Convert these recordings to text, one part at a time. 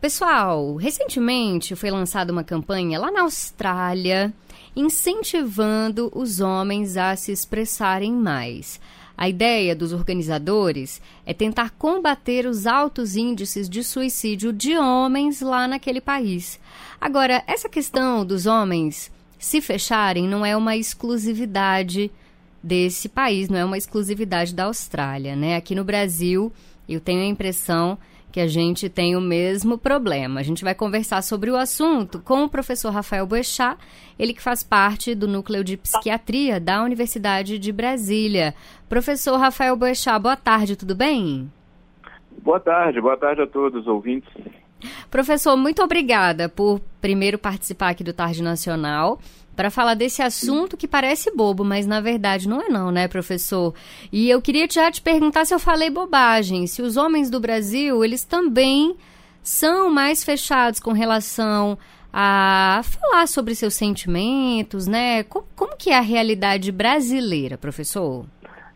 Pessoal, recentemente foi lançada uma campanha lá na Austrália incentivando os homens a se expressarem mais. A ideia dos organizadores é tentar combater os altos índices de suicídio de homens lá naquele país. Agora, essa questão dos homens se fecharem não é uma exclusividade desse país, não é uma exclusividade da Austrália, né? Aqui no Brasil, eu tenho a impressão que a gente tem o mesmo problema. A gente vai conversar sobre o assunto com o professor Rafael Boechat, ele que faz parte do Núcleo de Psiquiatria da Universidade de Brasília. Professor Rafael Boechat, boa tarde, tudo bem? Boa tarde a todos os ouvintes. Professor, muito obrigada por primeiro participar aqui do Tarde Nacional para falar desse assunto que parece bobo, mas na verdade não é não, né, professor? E eu queria já te perguntar se eu falei bobagem, se os homens do Brasil, eles também são mais fechados com relação a falar sobre seus sentimentos, né? Como que é a realidade brasileira, professor?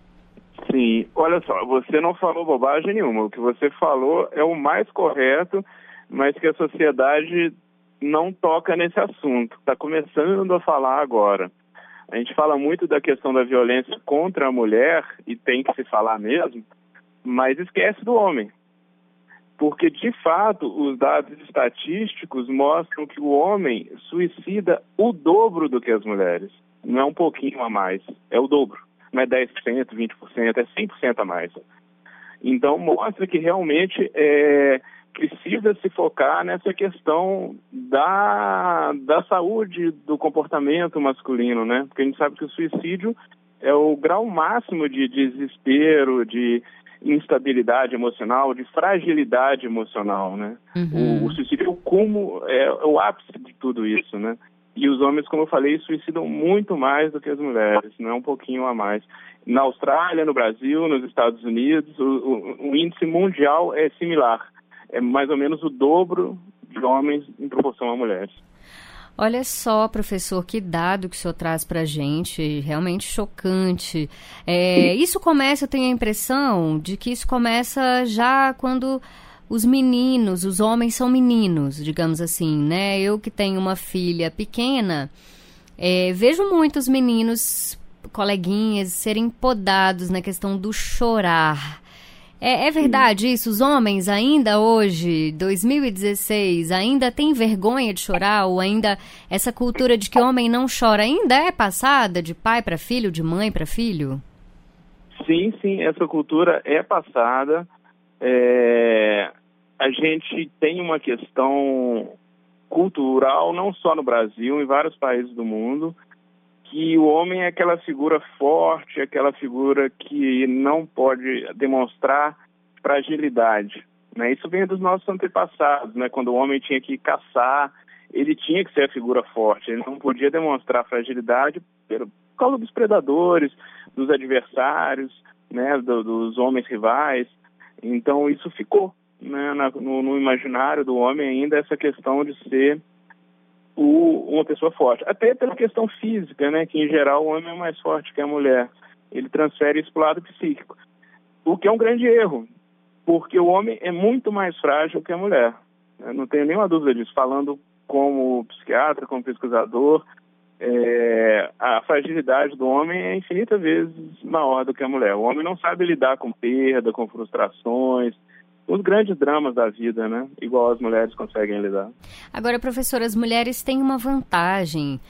Sim, olha só, você não falou bobagem nenhuma. O que você falou é o mais correto, mas que a sociedade não toca nesse assunto. Está começando a falar agora. A gente fala muito da questão da violência contra a mulher, e tem que se falar mesmo, mas esquece do homem. Porque, de fato, os dados estatísticos mostram que o homem suicida o dobro do que as mulheres. Não é um pouquinho a mais, é o dobro. Não é 10%, 20%, é 100% a mais. Então, mostra que realmente precisa se focar nessa questão da saúde do comportamento masculino, né? Porque a gente sabe que o suicídio é o grau máximo de desespero, de instabilidade emocional, de fragilidade emocional, né? Uhum. O suicídio é o ápice de tudo isso, né? E os homens, como eu falei, suicidam muito mais do que as mulheres, não é um pouquinho a mais. Na Austrália, no Brasil, nos Estados Unidos, o índice mundial é similar. É mais ou menos o dobro de homens em proporção a mulheres. Olha só, professor, que dado que o senhor traz para a gente, realmente chocante. Isso começa, eu tenho a impressão de que isso começa já quando os meninos, os homens são meninos, digamos assim, né? Eu que tenho uma filha pequena, vejo muitos meninos, coleguinhas, serem podados na questão do chorar. É verdade isso? Os homens ainda hoje, 2016, ainda têm vergonha de chorar? Ou ainda essa cultura de que homem não chora ainda é passada de pai para filho, de mãe para filho? Sim, essa cultura é passada. A gente tem uma questão cultural, não só no Brasil, em vários países do mundo, que o homem é aquela figura forte, aquela figura que não pode demonstrar fragilidade, né? Isso vem dos nossos antepassados, né? Quando o homem tinha que caçar, ele tinha que ser a figura forte, ele não podia demonstrar fragilidade por causa dos predadores, dos adversários, né? Dos homens rivais. Então isso ficou, né? No imaginário do homem ainda essa questão de ser uma pessoa forte, até pela questão física, né, que em geral o homem é mais forte que a mulher, ele transfere isso para o lado psíquico, o que é um grande erro, porque o homem é muito mais frágil que a mulher, eu não tenho nenhuma dúvida disso, falando como psiquiatra, como pesquisador, a fragilidade do homem é infinitas vezes maior do que a mulher. O homem não sabe lidar com perda, com frustrações, os grandes dramas da vida, né? Igual as mulheres conseguem lidar. Agora, professora, as mulheres têm uma vantagem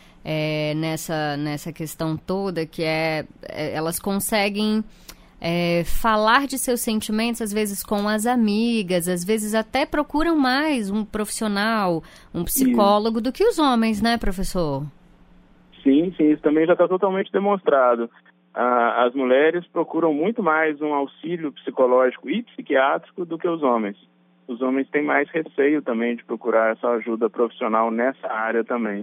nessa questão toda, que elas conseguem falar de seus sentimentos, às vezes com as amigas, às vezes até procuram mais um profissional, um psicólogo, do que os homens, né, professor? Sim, isso também já está totalmente demonstrado. As mulheres procuram muito mais um auxílio psicológico e psiquiátrico do que os homens. Os homens têm mais receio também de procurar essa ajuda profissional nessa área também.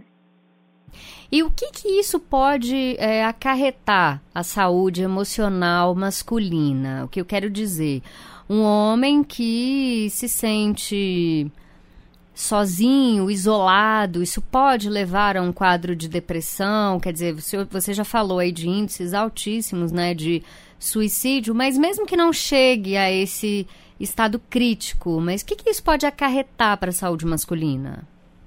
E o que isso pode acarretar à saúde emocional masculina? O que eu quero dizer? Um homem que se sente sozinho, isolado, isso pode levar a um quadro de depressão? Quer dizer, você já falou aí de índices altíssimos, né, de suicídio, mas mesmo que não chegue a esse estado crítico, mas o que isso pode acarretar para a saúde masculina?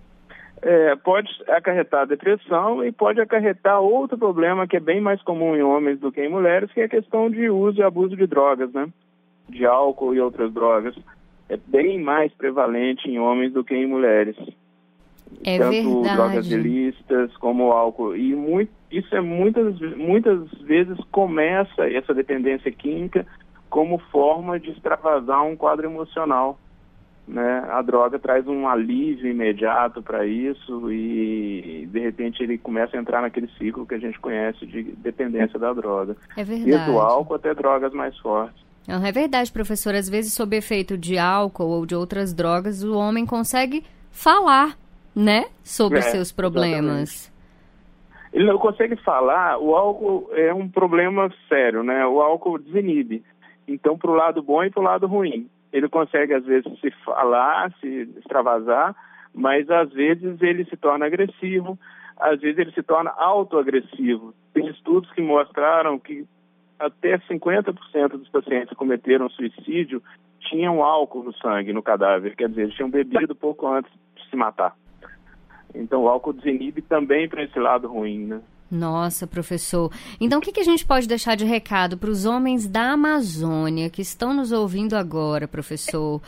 Pode acarretar depressão e pode acarretar outro problema que é bem mais comum em homens do que em mulheres, que é a questão de uso e abuso de drogas, né? De álcool e outras drogas. É bem mais prevalente em homens do que em mulheres. Tanto verdade. Drogas ilícitas como álcool. E isso muitas vezes começa essa dependência química como forma de extravasar um quadro emocional. Né? A droga traz um alívio imediato para isso e, de repente, ele começa a entrar naquele ciclo que a gente conhece de dependência da droga. É verdade. Desde o álcool até drogas mais fortes. Não, é verdade, professor. Às vezes, sob efeito de álcool ou de outras drogas, o homem consegue falar, né, sobre seus problemas. Exatamente. Ele não consegue falar. O álcool é um problema sério, né? O álcool desinibe. Então, para o lado bom e para o lado ruim. Ele consegue, às vezes, se falar, se extravasar, mas, às vezes, ele se torna agressivo, às vezes, ele se torna autoagressivo. Tem estudos que mostraram que até 50% dos pacientes que cometeram suicídio tinham álcool no sangue, no cadáver. Quer dizer, eles tinham bebido pouco antes de se matar. Então, o álcool desinibe também para esse lado ruim, né? Nossa, professor. Então, o que a gente pode deixar de recado para os homens da Amazônia que estão nos ouvindo agora, professor?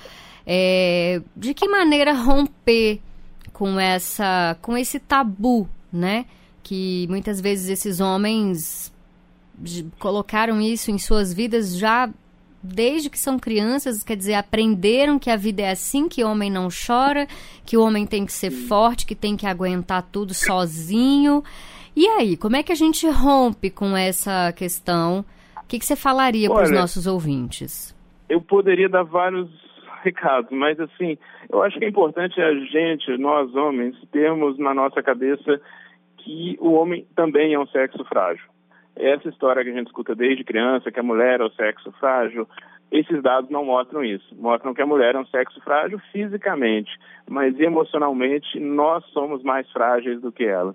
De que maneira romper com esse tabu, né? Que muitas vezes esses homens colocaram isso em suas vidas já desde que são crianças, quer dizer, aprenderam que a vida é assim, que o homem não chora, que o homem tem que ser forte, que tem que aguentar tudo sozinho. E aí, como é que a gente rompe com essa questão? O que você falaria para os nossos ouvintes? Eu poderia dar vários recados, mas assim, eu acho que é importante nós homens, termos na nossa cabeça que o homem também é um sexo frágil. Essa história que a gente escuta desde criança, que a mulher é o sexo frágil, esses dados não mostram isso. Mostram que a mulher é um sexo frágil fisicamente, mas emocionalmente nós somos mais frágeis do que elas.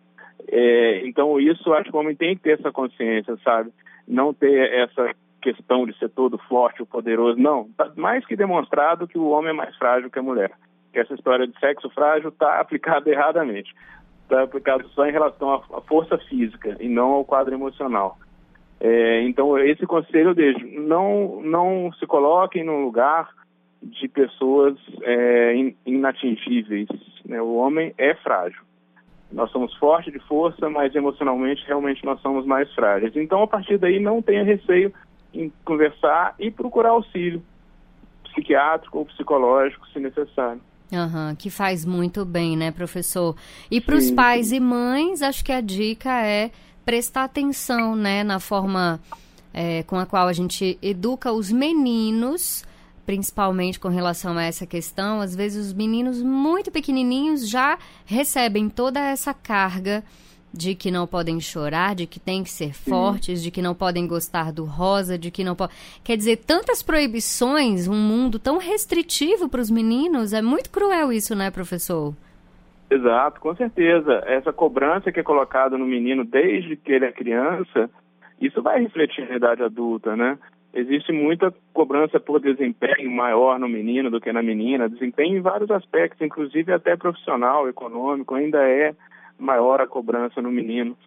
Então isso, acho que o homem tem que ter essa consciência, sabe? Não ter essa questão de ser todo forte ou poderoso, não. Está mais que demonstrado que o homem é mais frágil que a mulher. Que essa história de sexo frágil está aplicada erradamente. Está aplicado só em relação à força física e não ao quadro emocional. Então esse conselho eu deixo. Não se coloquem no lugar de pessoas inatingíveis, né? O homem é frágil. Nós somos fortes de força, mas emocionalmente, realmente, nós somos mais frágeis. Então, a partir daí, não tenha receio em conversar e procurar auxílio psiquiátrico ou psicológico, se necessário. Que faz muito bem, né, professor? E para os pais e mães, acho que a dica é prestar atenção, né, na forma com a qual a gente educa os meninos, principalmente com relação a essa questão. Às vezes os meninos muito pequenininhos já recebem toda essa carga de que não podem chorar, de que têm que ser fortes, de que não podem gostar do rosa, de que não podem... Quer dizer, tantas proibições, um mundo tão restritivo para os meninos, é muito cruel isso, né, professor? Exato, com certeza. Essa cobrança que é colocada no menino desde que ele é criança, isso vai refletir na idade adulta, né? Existe muita cobrança por desempenho maior no menino do que na menina, desempenho em vários aspectos, inclusive até profissional, econômico, ainda é maior a cobrança no menino.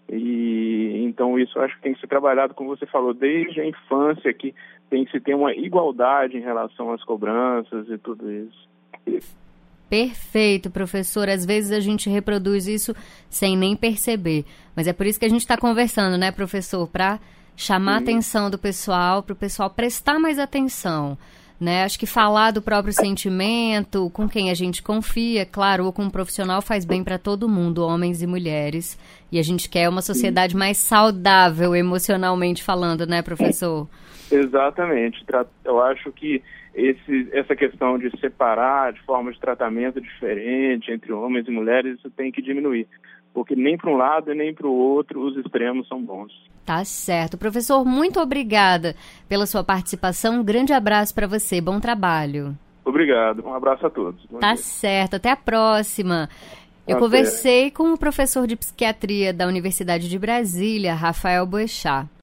E então isso acho que tem que ser trabalhado, como você falou, desde a infância, que tem que se ter uma igualdade em relação às cobranças e tudo isso. Perfeito, professor. Às vezes a gente reproduz isso sem nem perceber, mas é por isso que a gente está conversando, né, professor? Para chamar a atenção do pessoal, para o pessoal prestar mais atenção, né? Acho que falar do próprio sentimento, com quem a gente confia, claro, ou com um profissional, faz bem para todo mundo, homens e mulheres. E a gente quer uma sociedade mais saudável, emocionalmente falando, né, professor? Exatamente. Eu acho que essa questão de separar de forma de tratamento diferente entre homens e mulheres, isso tem que diminuir. Porque nem para um lado e nem para o outro os extremos são bons. Tá certo. Professor, muito obrigada pela sua participação. Um grande abraço para você. Bom trabalho. Obrigado. Um abraço a todos. Tá certo. Até a próxima. Eu conversei com o professor de psiquiatria da Universidade de Brasília, Rafael Boechat.